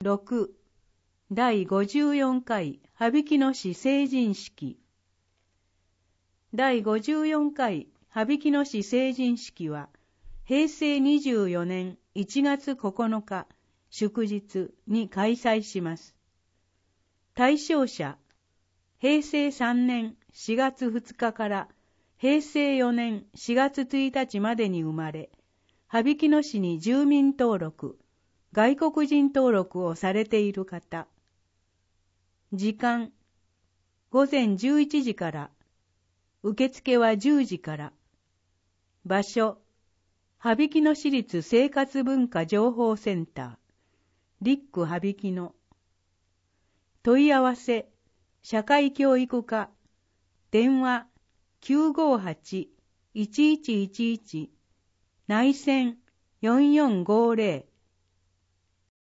6第54回羽曳野市成人式。第54回羽曳野市成人式は平成24年1月9日祝日に開催します。対象者、平成3年4月2日から平成4年4月1日までに生まれ、羽曳野市に住民登録、外国人登録をされている方。時間、午前11時から、受付は10時から。場所、羽曳野市立生活文化情報センター、リック羽曳野。問い合わせ、社会教育課、電話 958-1111、内線4450